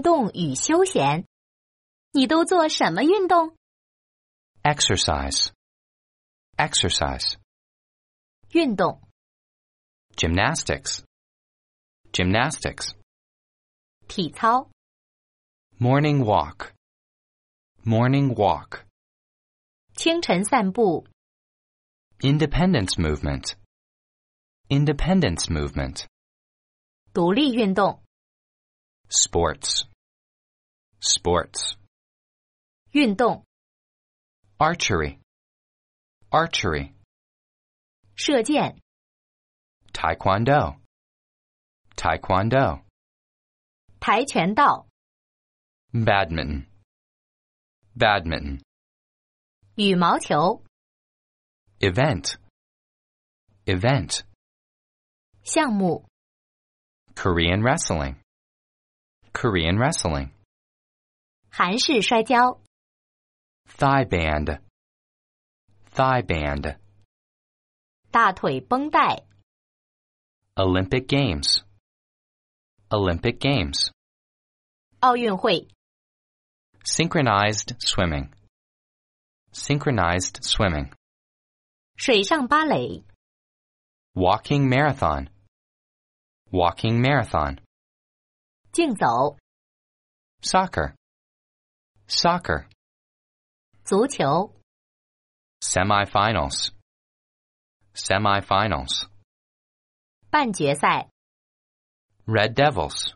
动与休闲。你都做什么运动？ Exercise. Exercise. 运动。 Gymnastics. Gymnastics. 体操。 Morning walk. Morning walk. 清晨散步。 Independence movement. Independence movement. 独立运动。 Sports. Sports. 运动。 Archery. Archery. 射箭。 Taekwondo. Taekwondo. 跆拳道。 Badminton. Badminton. 羽毛球。 Event. Event. 项目。 Korean wrestling. Korean wrestling. 韩式摔跤。 Thigh band. Thigh band. 大腿绷带。 Olympic Games. Olympic Games. 奥运会。 Synchronized swimming. Synchronized swimming. 水上芭蕾。 Walking marathon. Walking marathon. 竞走。 Soccer. Soccer. 足球。 Semifinals. Semifinals. 半决赛。 Red Devils.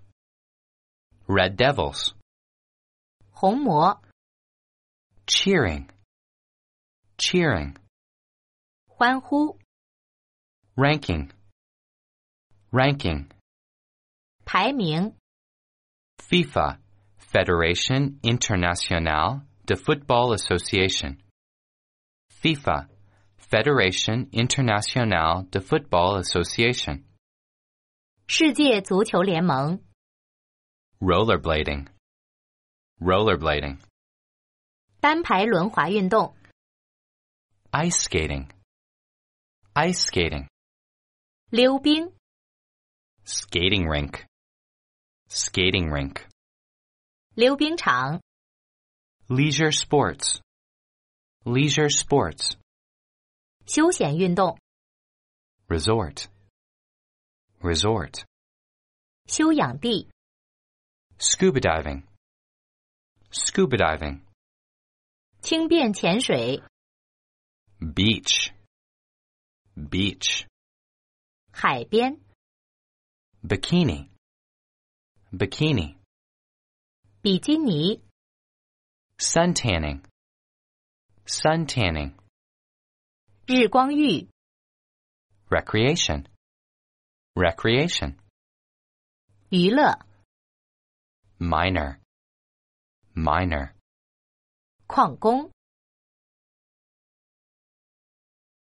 Red Devils. 红魔。 Cheering. Cheering. 欢呼。 Ranking. Ranking. 排名。 FIFA. Fédération Internationale de Football Association. FIFA. Fédération Internationale de Football Association. 世界足球联盟。 Rollerblading. Rollerblading. 单排轮滑运动。 Ice skating. Ice skating. 溜冰。 Skating rink. Skating rink. 溜冰场。 Leisure sports. Leisure sports. 休闲运动。 Resort. Resort. 休养地。 Scuba diving. Scuba diving. 轻便潜水。 Beach. Beach. 海边。 Bikini. Bikini. 比基尼。 Sun tanning. Sun tanning. 日光浴。 Recreation. Recreation. 娱乐。 Minor. Minor. 矿工。